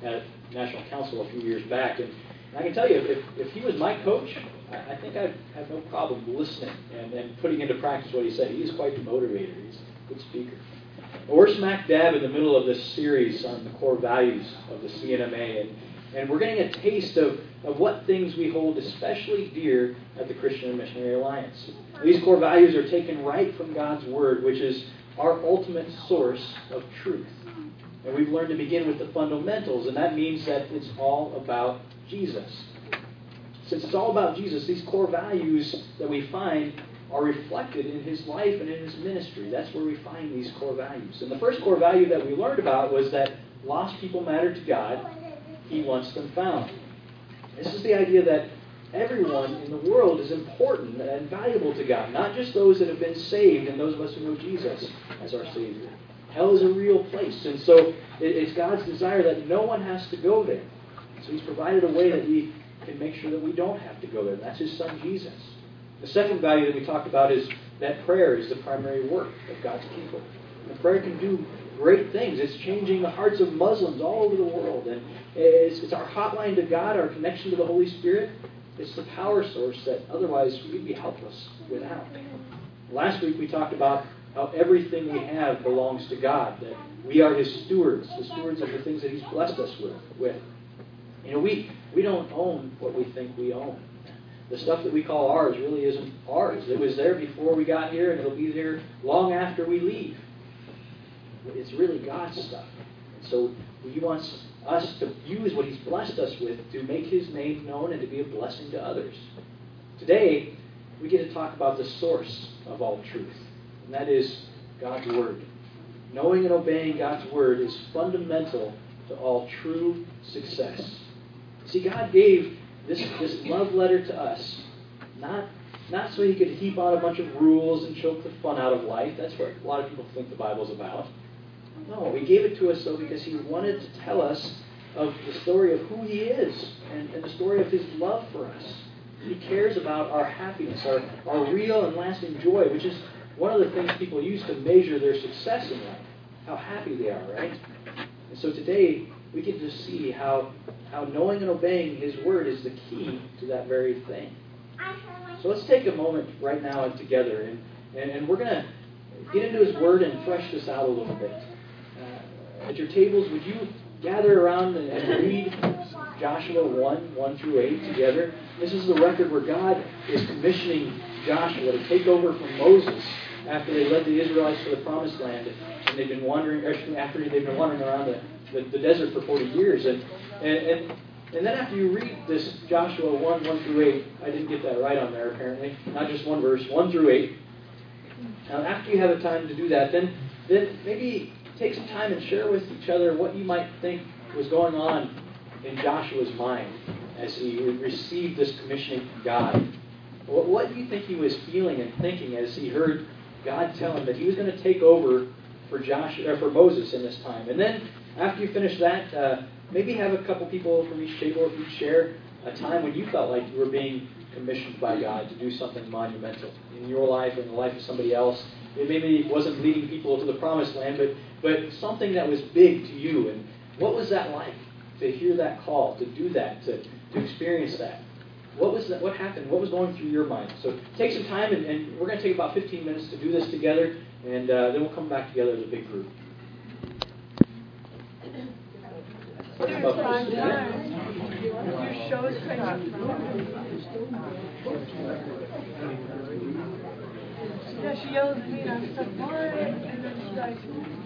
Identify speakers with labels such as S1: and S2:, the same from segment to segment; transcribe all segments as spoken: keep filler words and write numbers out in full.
S1: at National Council a few years back, and, and I can tell you, if, if he was my coach, I, I think I'd have no problem listening and, and putting into practice what he said. He is quite the motivator. He's a good speaker. Well, we're smack dab in the middle of this series on the core values of the C N M A, and, and we're getting a taste of, of what things we hold especially dear at the Christian and Missionary Alliance. These core values are taken right from God's Word, which is our ultimate source of truth. And we've learned to begin with the fundamentals, and that means that it's all about Jesus. Since it's all about Jesus, these core values that we find are reflected in his life and in his ministry. That's where we find these core values. And the first core value that we learned about was that lost people matter to God. He wants them found. This is the idea that everyone in the world is important and valuable to God, not just those that have been saved and those of us who know Jesus as our Savior. Hell is a real place, and so it's God's desire that no one has to go there. So he's provided a way that we can make sure that we don't have to go there, and that's his Son Jesus. The second value that we talked about is that prayer is the primary work of God's people. And prayer can do great things. It's changing the hearts of Muslims all over the world, and it's, it's our hotline to God, our connection to the Holy Spirit. It's the power source that otherwise we'd be helpless without. Last week we talked about how everything we have belongs to God, that we are his stewards, the stewards of the things that he's blessed us with. with. You know, we, we don't own what we think we own. The stuff that we call ours really isn't ours. It was there before we got here, and it'll be there long after we leave. It's really God's stuff. And so he wants us to use what he's blessed us with to make his name known and to be a blessing to others. Today, we get to talk about the source of all truth, and that is God's Word. Knowing and obeying God's Word is fundamental to all true success. See, God gave this, this love letter to us, not, not so he could heap on a bunch of rules and choke the fun out of life. That's what a lot of people think the Bible's about. No, he gave it to us, though, because he wanted to tell us of the story of who he is and, and the story of his love for us. He cares about our happiness, our, our real and lasting joy, which is one of the things people use to measure their success in life, how happy they are, right? And so today, we get to see how, how knowing and obeying his word is the key to that very thing. So let's take a moment right now and together, and, and, and we're going to get into his word and flesh this out a little bit. Uh, at your tables, would you gather around and, and read Joshua one, one through eight together? This is the record where God is commissioning Joshua to take over from Moses after they led the Israelites to the Promised Land, and they've been wandering, after they've been wandering around the, the, the desert for forty years. And, and, and, and then after you read this Joshua one, one through eight, I didn't get that right on there apparently, not just one verse, one through eight. Now after you have a time to do that, then, then maybe take some time and share with each other what you might think was going on in Joshua's mind as he received this commissioning from God. What, what do you think he was feeling and thinking as he heard God tell him that he was going to take over for Joshua, or for Moses in this time? And then after you finish that, uh, maybe have a couple people from each table if you share a time when you felt like you were being commissioned by God to do something monumental in your life or in the life of somebody else. It maybe wasn't leading people to the Promised Land, but, but something that was big to you. And what was that like, to hear that call, to do that, to, to experience that? What was that? What happened? What was going through your mind? So take some time, and, and we're going to take about fifteen minutes to do this together, and uh, then we'll come back together as a big group.
S2: Your show is crazy. Yeah, she yells at me and I'm stuck, what? And then she's like,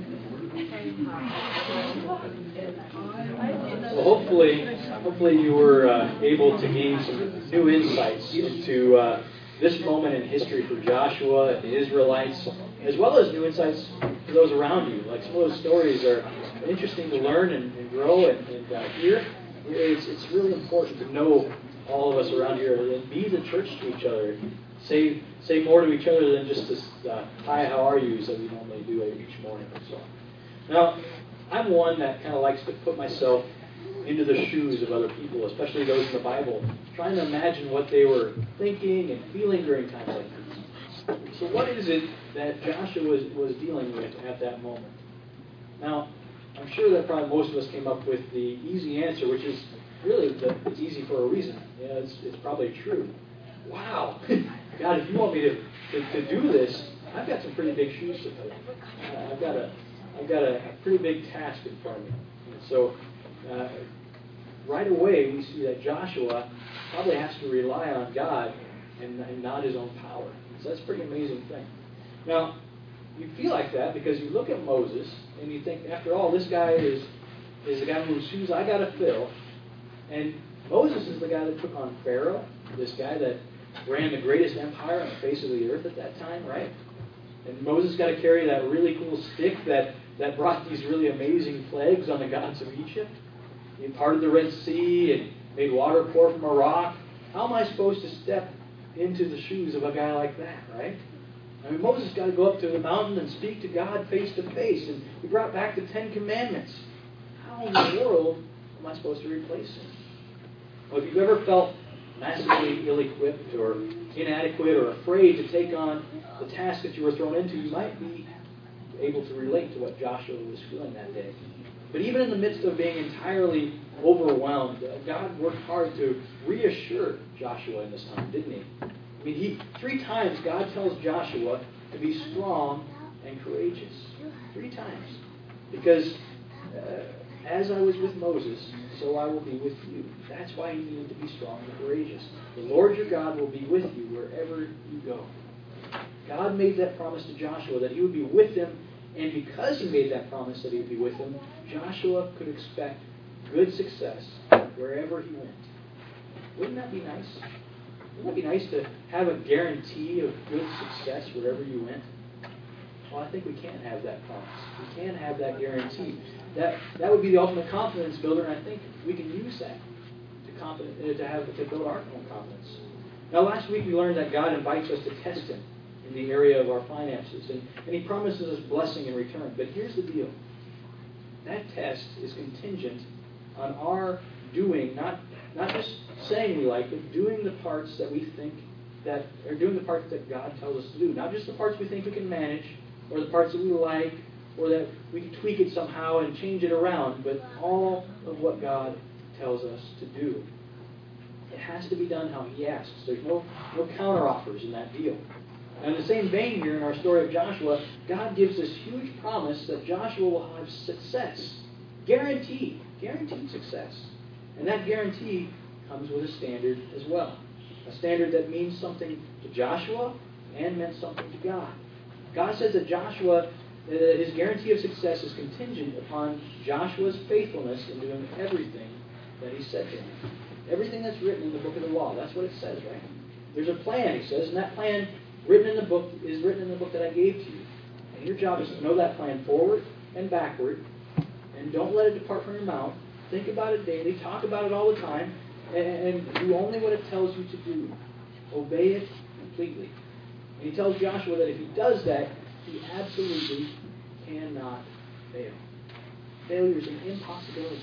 S1: well, hopefully, hopefully you were uh, able to gain some new insights into uh, this moment in history for Joshua and the Israelites, as well as new insights for those around you. Like some of those stories are interesting to learn and, and grow and, and uh, hear. It's, it's really important to know all of us around here and be the church to each other. Say say more to each other than just this uh, hi, how are yous that we normally do each morning or so. Now, I'm one that kind of likes to put myself into the shoes of other people, especially those in the Bible, trying to imagine what they were thinking and feeling during times like this. So what is it that Joshua was, was dealing with at that moment? Now, I'm sure that probably most of us came up with the easy answer, which is really the, it's easy for a reason. You know, it's, it's probably true. Wow, God, if you want me to, to, to do this, I've got some pretty big shoes to fill. Uh, I've got a I've got a, a pretty big task in front of me. And so uh, right away we see that Joshua probably has to rely on God and, and not his own power. So that's a pretty amazing thing. Now, you feel like that because you look at Moses and you think, after all, this guy is is the guy whose shoes I got to fill. And Moses is the guy that took on Pharaoh, this guy that ran the greatest empire on the face of the earth at that time, right? And Moses got to carry that really cool stick that, that brought these really amazing plagues on the gods of Egypt. He parted the Red Sea and made water pour from a rock. How am I supposed to step into the shoes of a guy like that, right? I mean, Moses got to go up to the mountain and speak to God face to face. And he brought back the Ten Commandments. How in the world am I supposed to replace him? Well, if you've ever felt massively ill-equipped or inadequate or afraid to take on the task that you were thrown into, you might be able to relate to what Joshua was feeling that day. But even in the midst of being entirely overwhelmed, God worked hard to reassure Joshua in this time, didn't he? I mean, he three times God tells Joshua to be strong and courageous. Three times. Because uh, as I was with Moses, so I will be with you. That's why you need to be strong and courageous. The Lord your God will be with you wherever you go. God made that promise to Joshua that he would be with him, and because he made that promise that he would be with him, Joshua could expect good success wherever he went. Wouldn't that be nice? Wouldn't it be nice to have a guarantee of good success wherever you went? Well, I think we can't have that promise. We can't have that guarantee. That that would be the ultimate confidence builder, and I think we can use that to confident, uh, to have to build our own confidence. Now, last week we learned that God invites us to test him in the area of our finances, and, and he promises us blessing in return. But here's the deal. That test is contingent on our doing, not not just saying we like, but doing the parts that we think that, or doing the parts that God tells us to do. Not just the parts we think we can manage, or the parts that we like, or that we can tweak it somehow and change it around, but all of what God tells us to do. It has to be done how he asks. There's no, no counteroffers in that deal. And in the same vein here in our story of Joshua, God gives this huge promise that Joshua will have success. Guaranteed. Guaranteed success. And that guarantee comes with a standard as well. A standard that means something to Joshua and meant something to God. God says that Joshua, uh, his guarantee of success is contingent upon Joshua's faithfulness in doing everything that he said to him. Everything that's written in the book of the law. That's what it says, right? There's a plan, he says, and that plan written in the book is written in the book that I gave to you. And your job is to know that plan forward and backward, and don't let it depart from your mouth. Think about it daily, talk about it all the time, and, and do only what it tells you to do. Obey it completely. And he tells Joshua that if he does that, he absolutely cannot fail. Failure is an impossibility.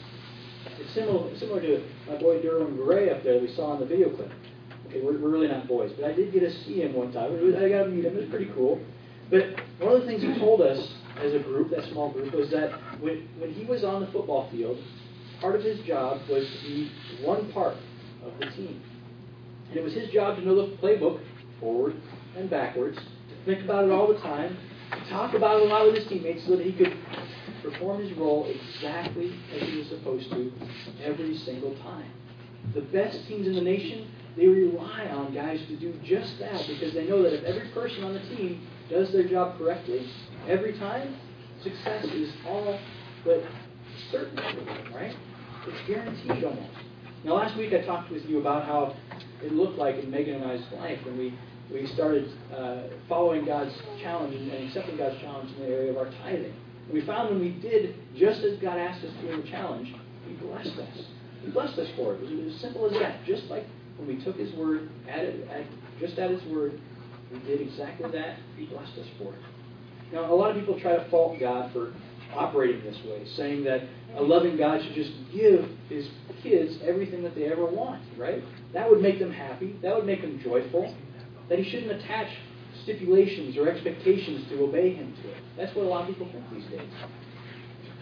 S1: It's similar, similar to my boy Derwin Gray up there that we saw in the video clip. Okay, we're, we're really not boys, but I did get to see him one time. I got to meet him. It was pretty cool. But one of the things he told us as a group, that small group, was that when, when he was on the football field, part of his job was to be one part of the team. And it was his job to know the playbook forward and backwards, to think about it all the time, to talk about it a lot with his teammates so that he could perform his role exactly as he was supposed to every single time. The best teams in the nation, they rely on guys to do just that because they know that if every person on the team does their job correctly, every time, success is all but certain, right? It's guaranteed almost. Now, last week I talked with you about how it looked like in Megan and I's life when we, we started uh, following God's challenge and accepting God's challenge in the area of our tithing. We found when we did just as God asked us to in the challenge, He blessed us. He blessed us for it. It was as simple as that. Just like when we took His word, at it, at, just at His word, we did exactly that. He blessed us for it. Now, a lot of people try to fault God for operating this way, saying that a loving God should just give His kids everything that they ever want, right? That would make them happy. That would make them joyful. That He shouldn't attach stipulations or expectations to obey Him to it. That's what a lot of people think these days.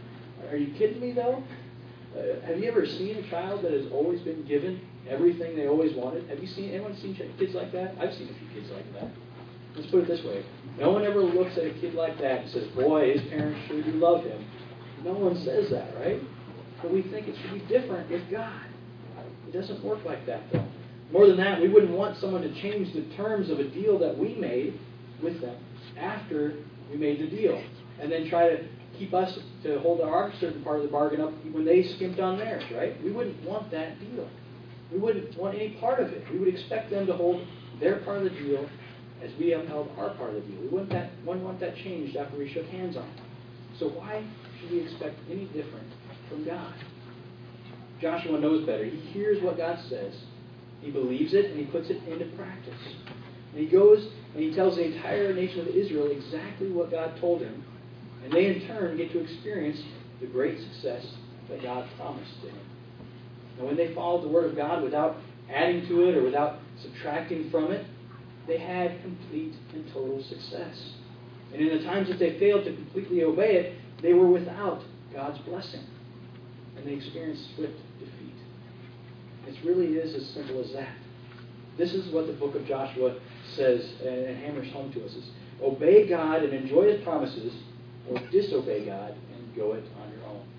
S1: Are you kidding me, though? Uh, have you ever seen a child that has always been given everything they always wanted? Have you seen anyone seen kids like that? I've seen a few kids like that. Let's put it this way. No one ever looks at a kid like that and says, boy, his parents sure do love him. No one says that, right? But we think it should be different with God. It doesn't work like that, though. More than that, we wouldn't want someone to change the terms of a deal that we made with them after we made the deal, and then try to keep us to hold our certain part of the bargain up when they skimped on theirs, right? We wouldn't want that deal. We wouldn't want any part of it. We would expect them to hold their part of the deal as we upheld our part of the deal. We wouldn't, that, wouldn't want that changed after we shook hands on it. So why should we expect any different from God? Joshua knows better. He hears what God says. He believes it, and he puts it into practice. And he goes and he tells the entire nation of Israel exactly what God told him. And they, in turn, get to experience the great success that God promised to him. And when they followed the Word of God without adding to it or without subtracting from it, they had complete and total success. And in the times that they failed to completely obey it, they were without God's blessing. And they experienced swift defeat. It really is as simple as that. This is what the book of Joshua says and hammers home to us. Is obey God and enjoy His promises, or disobey God and go it on your own.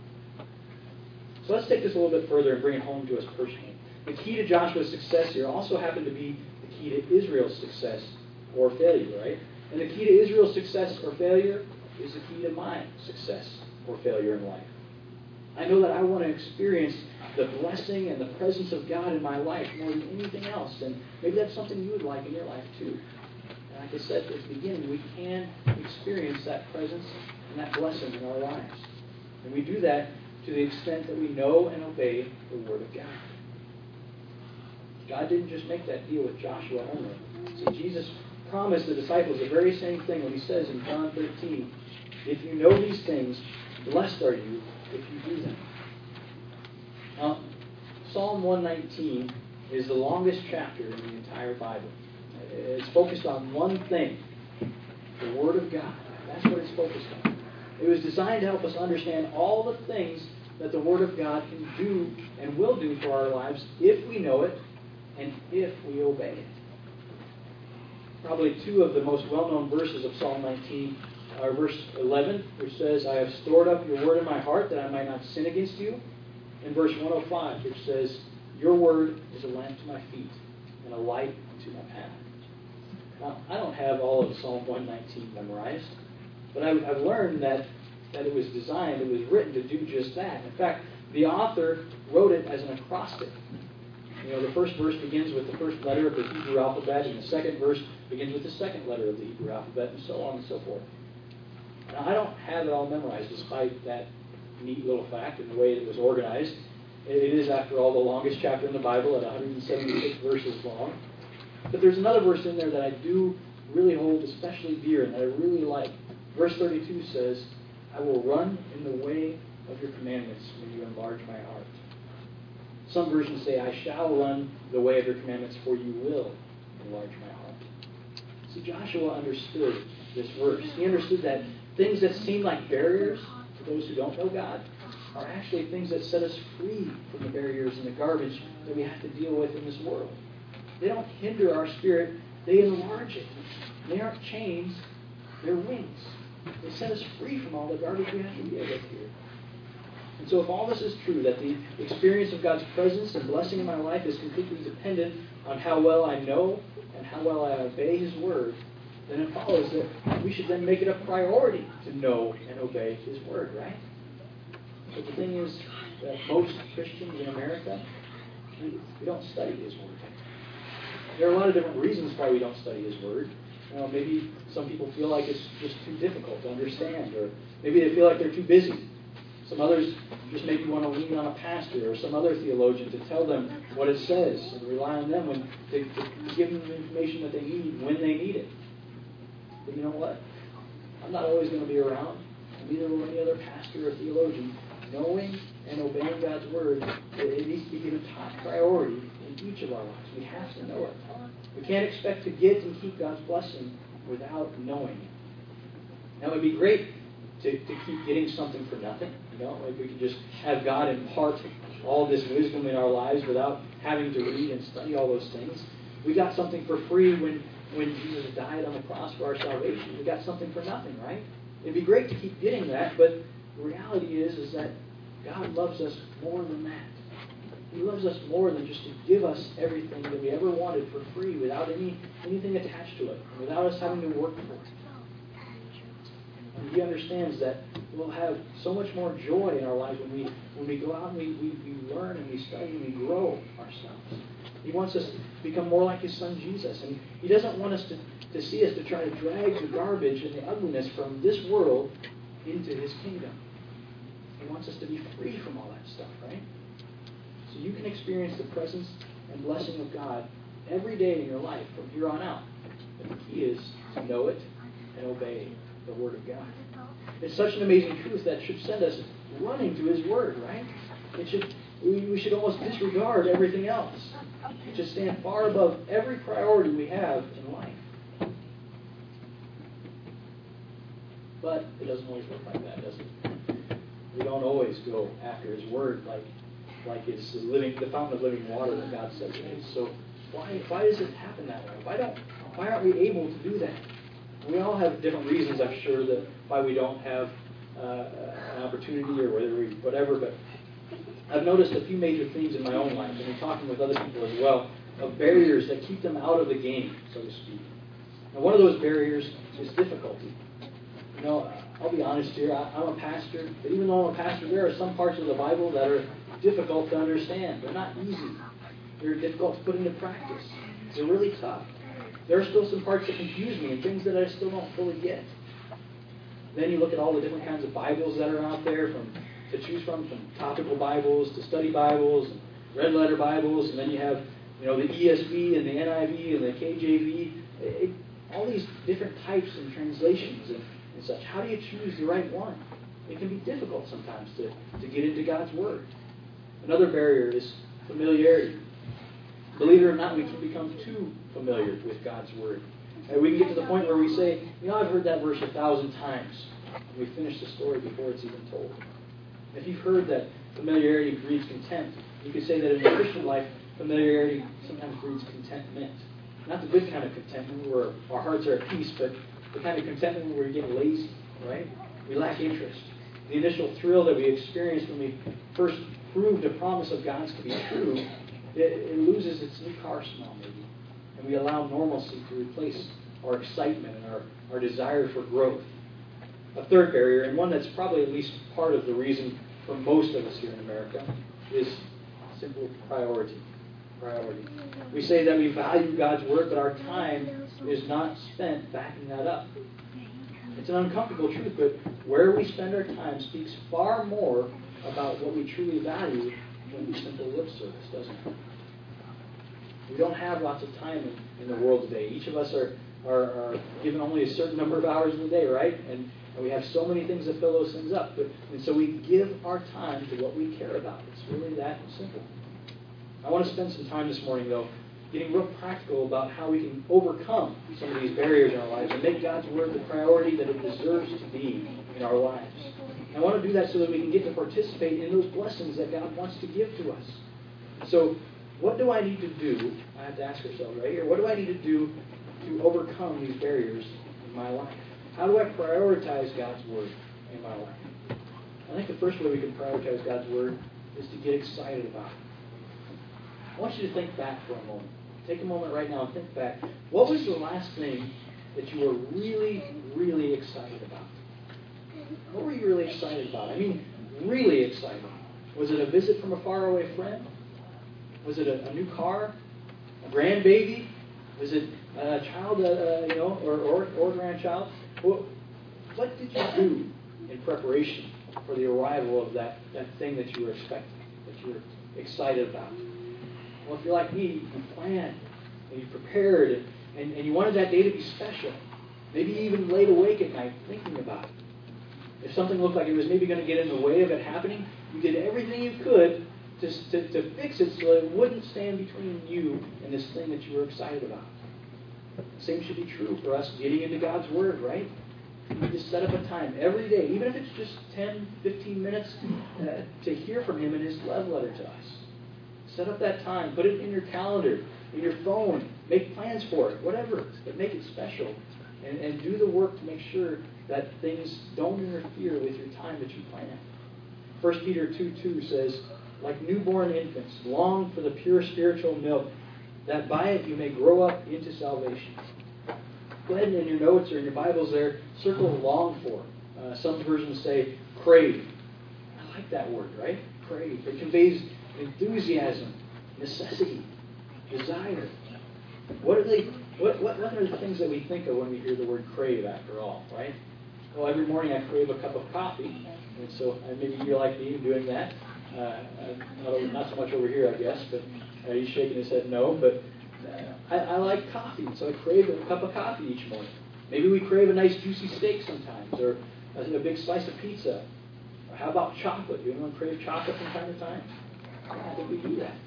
S1: So let's take this a little bit further and bring it home to us personally. The key to Joshua's success here also happened to be the key to Israel's success or failure, right? And the key to Israel's success or failure is the key to my success or failure in life. I know that I want to experience the blessing and the presence of God in my life more than anything else. And maybe that's something you would like in your life too. And like I said at the beginning, we can experience that presence and that blessing in our lives. And we do that to the extent that we know and obey the Word of God. God didn't just make that deal with Joshua only. See, Jesus promised the disciples the very same thing when He says in John thirteen, if you know these things, blessed are you if you do them. Now, Psalm one nineteen is the longest chapter in the entire Bible. It's focused on one thing, the Word of God. That's what it's focused on. It was designed to help us understand all the things that the Word of God can do and will do for our lives if we know it and if we obey it. Probably two of the most well-known verses of Psalm nineteen are verse eleven, which says, I have stored up your word in my heart that I might not sin against you. And verse one oh five, which says, your word is a lamp to my feet and a light unto my path. Now, I don't have all of Psalm one nineteen memorized, but I've, I've learned that, that it was designed, it was written to do just that. In fact, the author wrote it as an acrostic. You know, the first verse begins with the first letter of the Hebrew alphabet, and the second verse begins with the second letter of the Hebrew alphabet, and so on and so forth. Now, I don't have it all memorized, despite that neat little fact and the way it was organized. It is, after all, the longest chapter in the Bible at one hundred seventy-six verses long. But there's another verse in there that I do really hold especially dear and that I really like. Verse thirty-two says, I will run in the way of your commandments when you enlarge my heart. Some versions say, I shall run the way of your commandments, for you will enlarge my heart. See, Joshua understood this verse. He understood that things that seem like barriers to those who don't know God are actually things that set us free from the barriers and the garbage that we have to deal with in this world. They don't hinder our spirit, they enlarge it. They aren't chains, they're wings. They set us free from all the garbage we have to deal with here. And so if all this is true, that the experience of God's presence and blessing in my life is completely dependent on how well I know and how well I obey His Word, then it follows that we should then make it a priority to know and obey His Word, right? But the thing is that most Christians in America, we, we don't study His Word. There are a lot of different reasons why we don't study His Word. You know, maybe some people feel like it's just too difficult to understand, or maybe they feel like they're too busy. Some others just maybe want to lean on a pastor or some other theologian to tell them what it says and rely on them when to, to give them the information that they need when they need it. But you know what? I'm not always going to be around, and neither will any other pastor or theologian. Knowing and obeying God's Word, it needs to be given top priority in each of our lives. We have to know it. We can't expect to get and keep God's blessing without knowing it. Now, it would be great to, to keep getting something for nothing. You know, like we could just have God impart all this wisdom in our lives without having to read and study all those things. We got something for free when, when Jesus died on the cross for our salvation. We got something for nothing, right? It'd be great to keep getting that, but the reality is, is that God loves us more than that. He loves us more than just to give us everything that we ever wanted for free without any anything attached to it, without us having to work for it. And He understands that we'll have so much more joy in our lives when we when we go out and we, we, we learn and we study and we grow ourselves. He wants us to become more like His Son Jesus. And He doesn't want us to, to see us to try to drag the garbage and the ugliness from this world into His kingdom. He wants us to be free from all that stuff, right? So you can experience the presence and blessing of God every day in your life from here on out. But the key is to know it and obey the Word of God. It's such an amazing truth that should send us running to His Word, right? It should we, we should almost disregard everything else. It should stand far above every priority we have in life. But it doesn't always work like that, does it? We don't always go after His Word like like it's the living, the fountain of living water that God says it is. So why why does it happen that way? Why don't why aren't we able to do that? We all have different reasons, I'm sure, that why we don't have uh, an opportunity or whether we, whatever. But I've noticed a few major things in my own life, and in talking with other people as well, of barriers that keep them out of the game, so to speak. Now, one of those barriers is difficulty. You know, I'll be honest here. I, I'm a pastor, but even though I'm a pastor, there are some parts of the Bible that are difficult to understand. They're not easy. They're difficult to put into practice. They're really tough. There are still some parts that confuse me and things that I still don't fully get. Then you look at all the different kinds of Bibles that are out there from to choose from, from topical Bibles to study Bibles, and red letter Bibles, and then you have you know the E S V and the N I V and the K J V. It, all these different types and translations and, and such. How do you choose the right one? It can be difficult sometimes to, to get into God's Word. Another barrier is familiarity. Believe it or not, we can become too familiar with God's Word. And we can get to the point where we say, you know, I've heard that verse a thousand times. And we finish the story before it's even told. If you've heard that familiarity breeds contempt, you could say that in the Christian life, familiarity sometimes breeds contentment. Not the good kind of contentment where our hearts are at peace, but the kind of contentment where we get lazy, right? We lack interest. The initial thrill that we experienced when we first proved a promise of God's to be true, it, it loses its new car smell maybe. And we allow normalcy to replace our excitement and our, our desire for growth. A third barrier, and one that's probably at least part of the reason for most of us here in America, is simple priority. Priority. We say that we value God's Word, but our time is not spent backing that up. It's an uncomfortable truth, but where we spend our time speaks far more about what we truly value than the simple lip service, doesn't it? We don't have lots of time in, in the world today. Each of us are, are, are given only a certain number of hours in the day, right? And, and we have so many things that fill those things up. But, and so we give our time to what we care about. It's really that simple. I want to spend some time this morning, though, getting real practical about how we can overcome some of these barriers in our lives and make God's Word the priority that it deserves to be in our lives. And I want to do that so that we can get to participate in those blessings that God wants to give to us. So, what do I need to do? I have to ask ourselves right here, what do I need to do to overcome these barriers in my life? How do I prioritize God's Word in my life? I think the first way we can prioritize God's Word is to get excited about it. I want you to think back for a moment. Take a moment right now and think back. What was the last thing that you were really, really excited about? What were you really excited about? I mean, really excited. Was it a visit from a faraway friend? Was it a, a new car? A grandbaby? Was it a child, uh, you know, or, or, or grandchild? Well, what did you do in preparation for the arrival of that, that thing that you were expecting, that you were excited about? Well, if you're like me, you planned and you prepared and, and, and you wanted that day to be special. Maybe you even laid awake at night thinking about it. If something looked like it was maybe going to get in the way of it happening, you did everything you could to, to, to fix it so that it wouldn't stand between you and this thing that you were excited about. The same should be true for us getting into God's Word, right? We need to set up a time every day, even if it's just ten, fifteen minutes, uh, to hear from Him in His love letter to us. Set up that time. Put it in your calendar, in your phone. Make plans for it, whatever. But make it special. And, and do the work to make sure that things don't interfere with your time that you plan. First Peter two two says, like newborn infants, long for the pure spiritual milk, that by it you may grow up into salvation. Go ahead and in your notes or in your Bibles there, circle long for. Uh, some versions say crave. I like that word, right? Crave. It conveys enthusiasm, necessity, desire. What are they? What, what, what are the things that we think of when we hear the word crave, after all, right? Well, every morning I crave a cup of coffee, and so uh, maybe you're like me doing that. Uh, uh, not, not so much over here, I guess, but uh, he's shaking his head no, but uh, I, I like coffee, so I crave a cup of coffee each morning. Maybe we crave a nice juicy steak sometimes, or a, a big slice of pizza. Or how about chocolate? Do anyone crave chocolate from time to time? Yeah, I think we do that.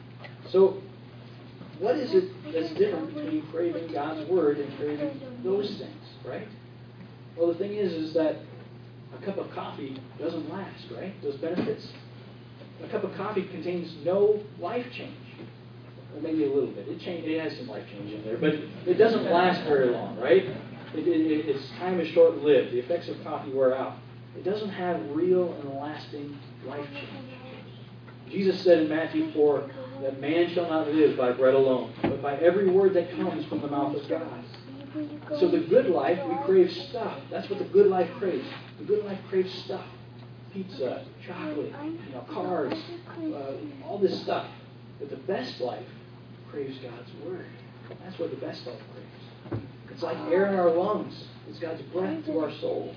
S1: So, what is it that's different between craving God's Word and craving those things, right? Well, the thing is, is that a cup of coffee doesn't last, right? Those benefits. A cup of coffee contains no life change. Or maybe a little bit. It, change, it has some life change in there, but it doesn't last very long, right? It, it, its time is short-lived. The effects of coffee wear out. It doesn't have real and lasting life change. Jesus said in Matthew four that man shall not live by bread alone, but by every word that comes from the mouth of God. So the good life, we crave stuff. That's what the good life craves. The good life craves stuff. Pizza, chocolate, you know, cars, uh, all this stuff. But the best life craves God's Word. That's what the best life craves. It's like air in our lungs. It's God's breath to our soul.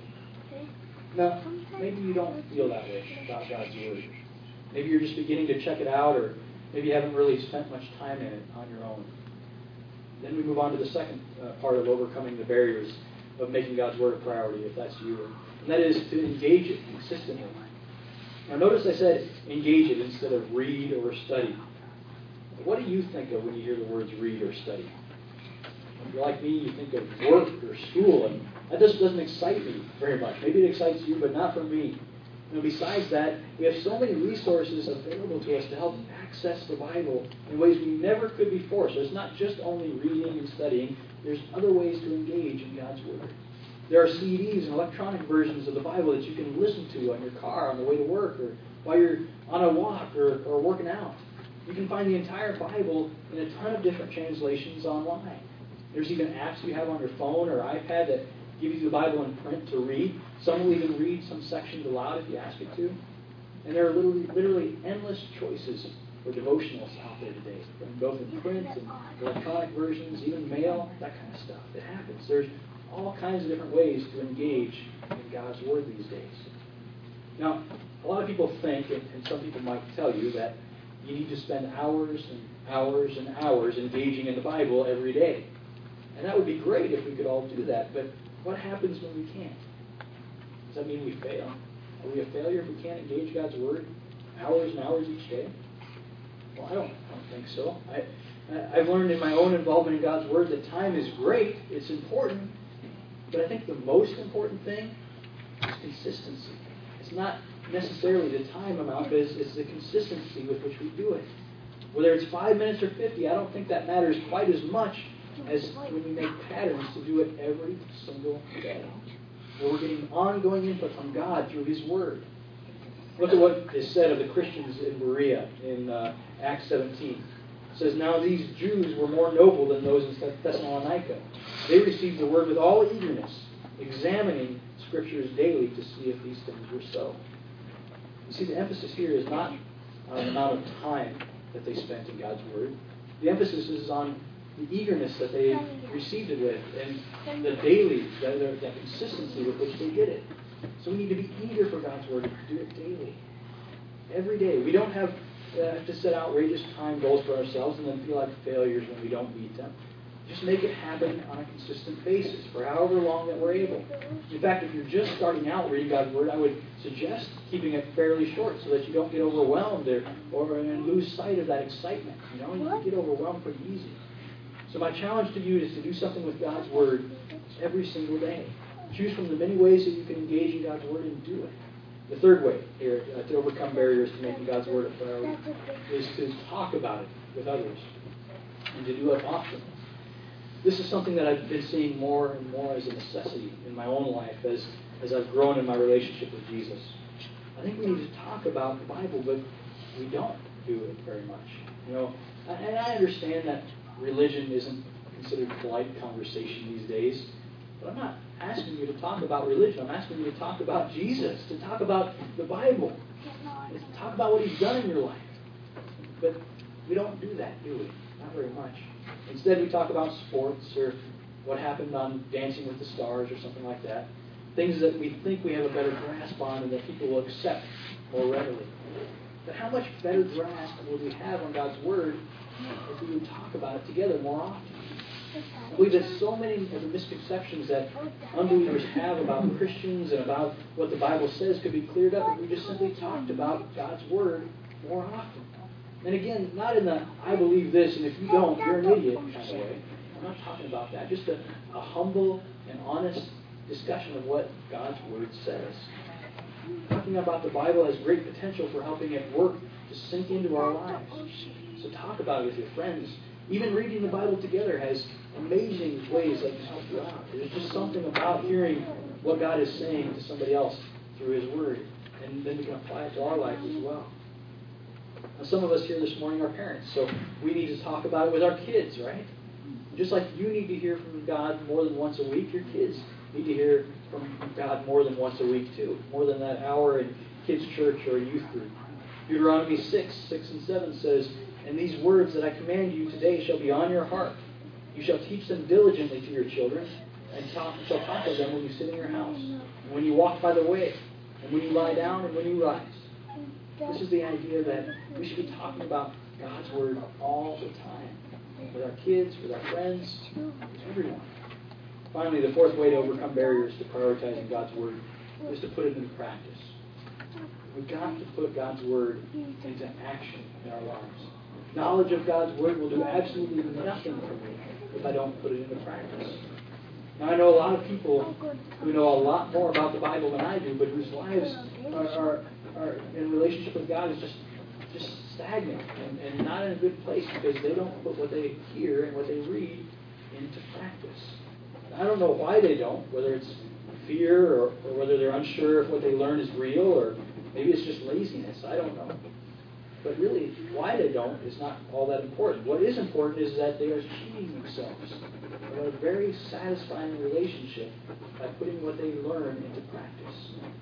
S1: Now, maybe you don't feel that way about God's Word. Maybe you're just beginning to check it out, or maybe you haven't really spent much time in it on your own. Then we move on to the second uh, part of overcoming the barriers of making God's Word a priority, if that's you. And that is to engage it consistently. Now notice I said engage it instead of read or study. What do you think of when you hear the words read or study? If you're like me, you think of work or school, and that just doesn't excite me very much. Maybe it excites you, but not for me. You know, besides that, we have so many resources available to us to help access the Bible in ways we never could before. So it's not just only reading and studying. There's other ways to engage in God's Word. There are C Ds and electronic versions of the Bible that you can listen to on your car on the way to work, or while you're on a walk, or, or working out. You can find the entire Bible in a ton of different translations online. There's even apps you have on your phone or iPad that give you the Bible in print to read. Some will even read some sections aloud if you ask it to. And there are literally, literally endless choices for devotionals out there today, both in print and electronic versions, even mail, that kind of stuff. It happens. There's all kinds of different ways to engage in God's Word these days. Now, a lot of people think, and, and some people might tell you, that you need to spend hours and hours and hours engaging in the Bible every day. And that would be great if we could all do that, but what happens when we can't? Does that mean we fail? Are we a failure if we can't engage God's Word hours and hours each day? Well, I don't, I don't think so. I, I've learned in my own involvement in God's Word that time is great, it's important, but I think the most important thing is consistency. It's not necessarily the time amount, but it's, it's the consistency with which we do it. Whether it's five minutes or fifty, I don't think that matters quite as much as when we make patterns to do it every single day. Where we're getting ongoing input from God through His Word. Look at what is said of the Christians in Berea in uh, Acts seventeen. It says, now these Jews were more noble than those in Thessalonica. They received the Word with all eagerness, examining Scriptures daily to see if these things were so. You see, the emphasis here is not on the amount of time that they spent in God's Word. The emphasis is on the eagerness that they received it with, and the daily, the, the consistency with which they did it. So we need to be eager for God's Word and do it daily. Every day. We don't have uh, to set outrageous time goals for ourselves and then feel like failures when we don't meet them. Just make it happen on a consistent basis for however long that we're able. In fact, if you're just starting out reading God's Word, I would suggest keeping it fairly short so that you don't get overwhelmed or, or and lose sight of that excitement. You know, you can get overwhelmed pretty easy. So my challenge to you is to do something with God's Word every single day. Choose from the many ways that you can engage in God's Word and do it. The third way here uh, to overcome barriers to making God's Word a priority is to talk about it with others and to do it often. This is something that I've been seeing more and more as a necessity in my own life as, as I've grown in my relationship with Jesus. I think we need to talk about the Bible, but we don't do it very much. You know, and I understand that religion isn't considered polite conversation these days, but I'm not asking you to talk about religion. I'm asking you to talk about Jesus, to talk about the Bible, to talk about what He's done in your life. But we don't do that, do we? Not very much. Instead, we talk about sports or what happened on Dancing with the Stars or something like that. Things that we think we have a better grasp on and that people will accept more readily. But how much better grasp will we have on God's Word if we would talk about it together more often? I believe that so many of the misconceptions that unbelievers have about Christians and about what the Bible says could be cleared up if we just simply talked about God's Word more often. And again, not in the I believe this and if you don't, you're an idiot kind of way. I'm not talking about that. Just a, a humble and honest discussion of what God's Word says. Talking about the Bible has great potential for helping it work to sink into our lives. So talk about it with your friends. Even reading the Bible together has amazing ways that can help you out. There's just something about hearing what God is saying to somebody else through His Word. And then we can apply it to our life as well. Now, some of us here this morning are parents, so we need to talk about it with our kids, right? Just like you need to hear from God more than once a week, your kids need to hear from God more than once a week too. More than that hour in kids' church or youth group. Deuteronomy six, six and seven says, "And these words that I command you today shall be on your heart. You shall teach them diligently to your children, and talk, shall talk of them when you sit in your house, and when you walk by the way, and when you lie down, and when you rise." This is the idea that we should be talking about God's Word all the time. With our kids, with our friends, with everyone. Finally, the fourth way to overcome barriers to prioritizing God's Word is to put it into practice. We've got to put God's Word into action in our lives. Knowledge of God's Word will do absolutely nothing for me if I don't put it into practice. Now, I know a lot of people who know a lot more about the Bible than I do, but whose lives are, are, are in relationship with God is just, just stagnant and, and not in a good place because they don't put what they hear and what they read into practice. I don't know why they don't, whether it's fear or, or whether they're unsure if what they learn is real or maybe it's just laziness. I don't know. But really, why they don't is not all that important. What is important is that they are cheating themselves of a very satisfying relationship by putting what they learn into practice.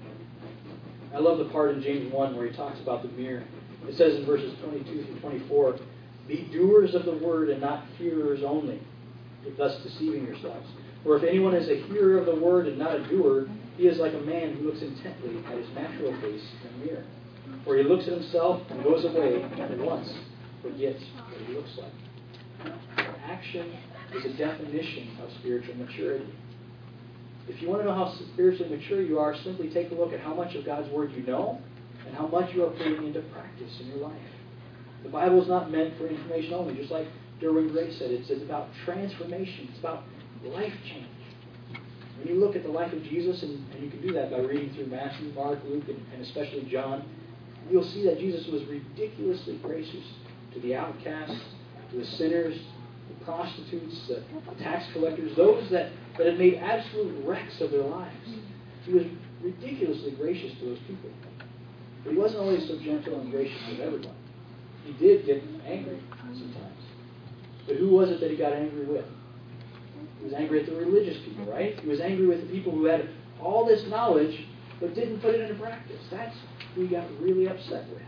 S1: I love the part in James one where he talks about the mirror. It says in verses twenty-two through twenty-four, "Be doers of the word and not hearers only, thus deceiving yourselves. For if anyone is a hearer of the word and not a doer, he is like a man who looks intently at his natural face in a mirror. For he looks at himself and goes away and at once forgets what he looks like." Action is a definition of spiritual maturity. If you want to know how spiritually mature you are, simply take a look at how much of God's Word you know and how much you are putting into practice in your life. The Bible is not meant for information only. Just like Derwin Gray said, it's, it's about transformation. It's about life change. When you look at the life of Jesus, and, and you can do that by reading through Matthew, Mark, Luke, and, and especially John, you'll see that Jesus was ridiculously gracious to the outcasts, to the sinners, the prostitutes, the, the tax collectors, those that, that had made absolute wrecks of their lives. He was ridiculously gracious to those people. But he wasn't always so gentle and gracious with everyone. He did get angry sometimes. But who was it that he got angry with? He was angry at the religious people, right? He was angry with the people who had all this knowledge but didn't put it into practice. That's who he got really upset with.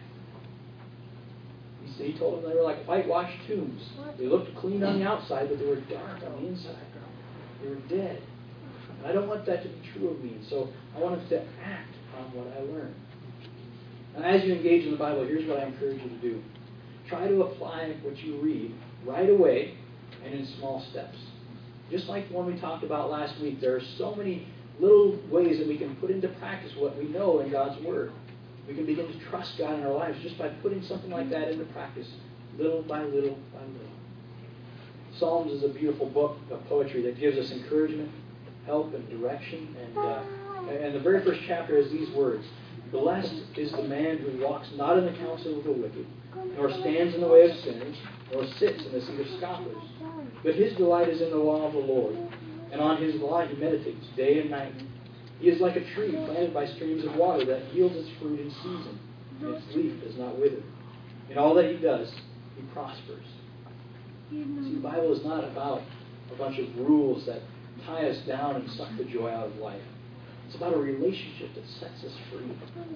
S1: He told them they were like whitewashed tombs. They looked clean on the outside, but they were dark on the inside. They were dead. And I don't want that to be true of me. And so I want us to act on what I learned. Now, as you engage in the Bible, here's what I encourage you to do. Try to apply what you read right away and in small steps. Just like the one we talked about last week, there are so many little ways that we can put into practice what we know in God's Word. We can begin to trust God in our lives just by putting something like that into practice, little by little by little. Psalms is a beautiful book of poetry that gives us encouragement help and direction. And, uh, and the very first chapter has these words: "Blessed is the man who walks not in the counsel of the wicked, nor stands in the way of sinners, nor sits in the seat of scoffers. But his delight is in the law of the Lord, and on his law he meditates day and night. He is like a tree planted by streams of water that yields its fruit in season, and its leaf does not wither. In all that he does, he prospers." See, the Bible is not about a bunch of rules that tie us down and suck the joy out of life. It's about a relationship that sets us free.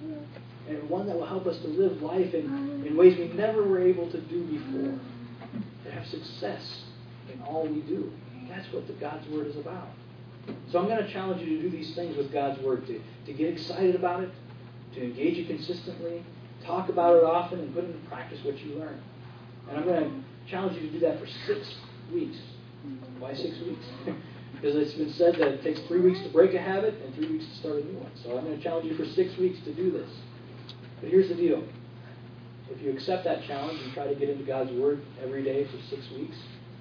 S1: And one that will help us to live life in, in ways we never were able to do before. To have success in all we do. That's what the God's Word is about. So I'm going to challenge you to do these things with God's Word. To, to get excited about it. To engage it consistently. Talk about it often and put into practice what you learn. And I'm going to challenge you to do that for six weeks. Why six weeks? Because it's been said that it takes three weeks to break a habit and three weeks to start a new one. So I'm going to challenge you for six weeks to do this. But here's the deal. If you accept that challenge and try to get into God's Word every day for six weeks,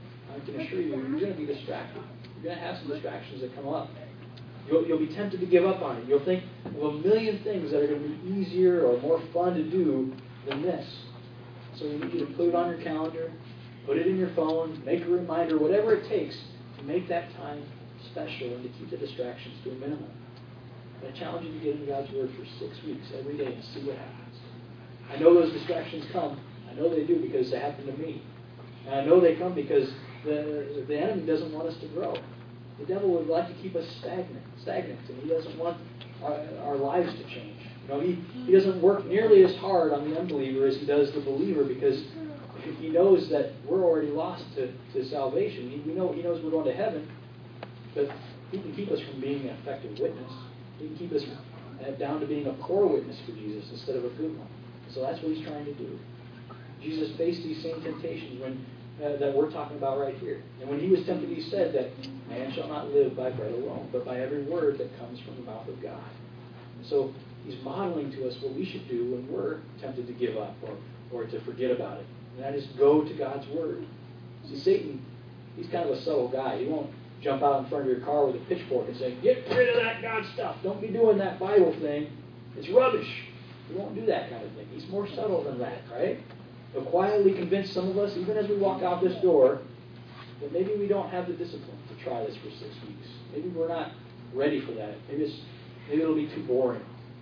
S1: I can assure you, you're going to be distracted. You're going to have some distractions that come up. You'll, you'll be tempted to give up on it. You'll think of a million things that are going to be easier or more fun to do than this. So we need you to put it on your calendar, put it in your phone, make a reminder, whatever it takes to make that time special and to keep the distractions to a minimum. And I challenge you to get into God's Word for six weeks every day and see what happens. I know those distractions come. I know they do because they happen to me. And I know they come because the, the enemy doesn't want us to grow. The devil would like to keep us stagnant, stagnant, and he doesn't want our, our lives to change. You know, he, he doesn't work nearly as hard on the unbeliever as he does the believer because he knows that we're already lost to, to salvation. He, we know, he knows we're going to heaven, but he can keep us from being an effective witness. He can keep us down to being a poor witness for Jesus instead of a good one. So that's what he's trying to do. Jesus faced these same temptations when uh, that we're talking about right here. And when he was tempted, he said that man shall not live by bread alone, but by every word that comes from the mouth of God. And so he's modeling to us what we should do when we're tempted to give up or, or to forget about it. And that is go to God's Word. See, Satan, he's kind of a subtle guy. He won't jump out in front of your car with a pitchfork and say, "Get rid of that God stuff. Don't be doing that Bible thing. It's rubbish." He won't do that kind of thing. He's more subtle than that, right? He'll quietly convince some of us, even as we walk out this door, that maybe we don't have the discipline to try this for six weeks. Maybe we're not ready for that. Maybe, it's, maybe it'll be too boring.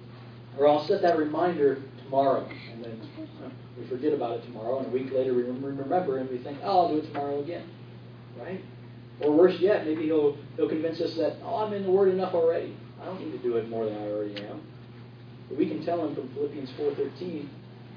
S1: Or I'll set that reminder tomorrow, and then uh, we forget about it tomorrow, and a week later we remember, and we think, "Oh, I'll do it tomorrow again." Right? Or worse yet, maybe he'll, he'll convince us that, "Oh, I'm in the Word enough already. I don't need to do it more than I already am." But we can tell him from Philippians four thirteen,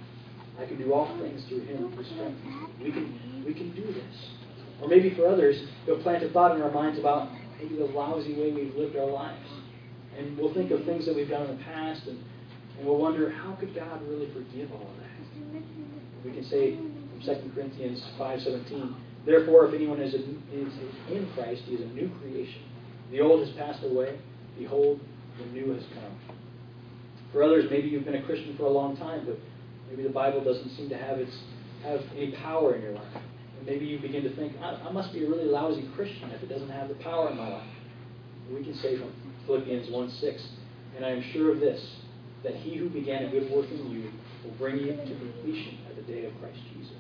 S1: "I can do all things through him who strengthens me." We can, we can do this. Or maybe for others, he'll plant a thought in our minds about maybe the lousy way we've lived our lives. And we'll think of things that we've done in the past, and, and we'll wonder, how could God really forgive all of that? We can say from Second Corinthians five seventeen, "Therefore, if anyone is in Christ, he is a new creation. The old has passed away. Behold, the new has come." For others, maybe you've been a Christian for a long time, but maybe the Bible doesn't seem to have its have any power in your life. And maybe you begin to think, I, I must be a really lousy Christian if it doesn't have the power in my life. And we can say from Philippians one six, "And I am sure of this, that he who began a good work in you will bring you to completion at the day of Christ Jesus."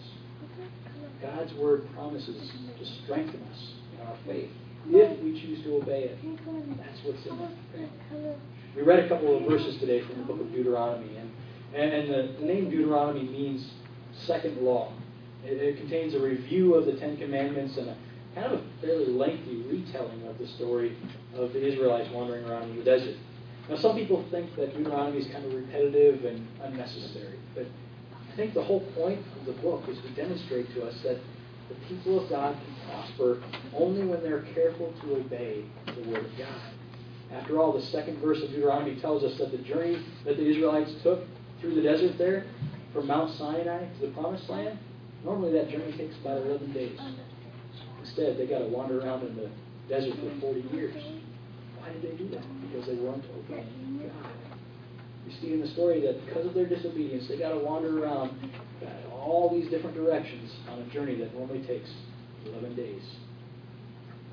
S1: God's Word promises to strengthen us in our faith if we choose to obey it. That's what's in it. We read a couple of verses today from the book of Deuteronomy, and, and, and the, the name Deuteronomy means second law. It, it contains a review of the Ten Commandments and a kind of a fairly lengthy retelling of the story of the Israelites wandering around in the desert. Now, some people think that Deuteronomy is kind of repetitive and unnecessary, but I think the whole point of the book is to demonstrate to us that the people of God can prosper only when they're careful to obey the Word of God. After all, the second verse of Deuteronomy tells us that the journey that the Israelites took through the desert there, from Mount Sinai to the Promised Land, normally that journey takes about eleven days. Instead, they got to wander around in the desert for forty years. Why did they do that? Because they weren't obeying God. We see in the story that because of their disobedience, they got to wander around all these different directions on a journey that normally takes eleven days.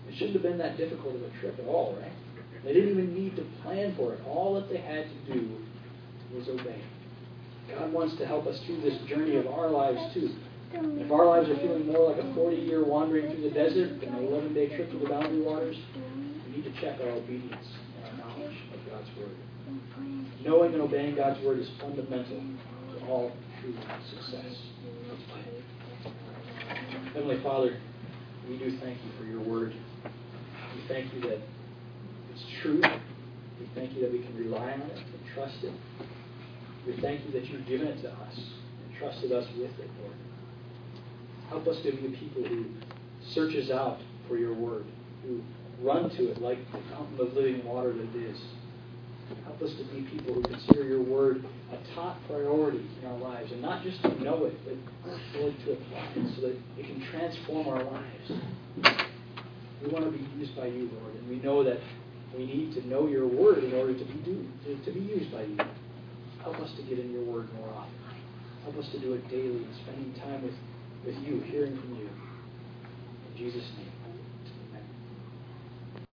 S1: It shouldn't have been that difficult of a trip at all, right? They didn't even need to plan for it. All that they had to do was obey. God wants to help us through this journey of our lives too. And if our lives are feeling more like a forty-year wandering through the desert than an eleven-day trip to the boundary waters, we need to check our obedience and our knowledge of God's Word. Knowing and obeying God's Word is fundamental to all true success. Let's pray. Heavenly Father, we do thank you for your Word. We thank you that it's true. We thank you that we can rely on it and trust it. We thank you that you've given it to us and trusted us with it, Lord. Help us to be a people who searches out for your word, who run to it like the fountain of living water that it is. Help us to be people who consider your word a top priority in our lives, and not just to know it, but Lord, to apply it so that it can transform our lives. We want to be used by you, Lord, and we know that we need to know your word in order to be do, to, to be used by you. Help us to get in your word more often. Help us to do it daily and spending time with, with you, hearing from you.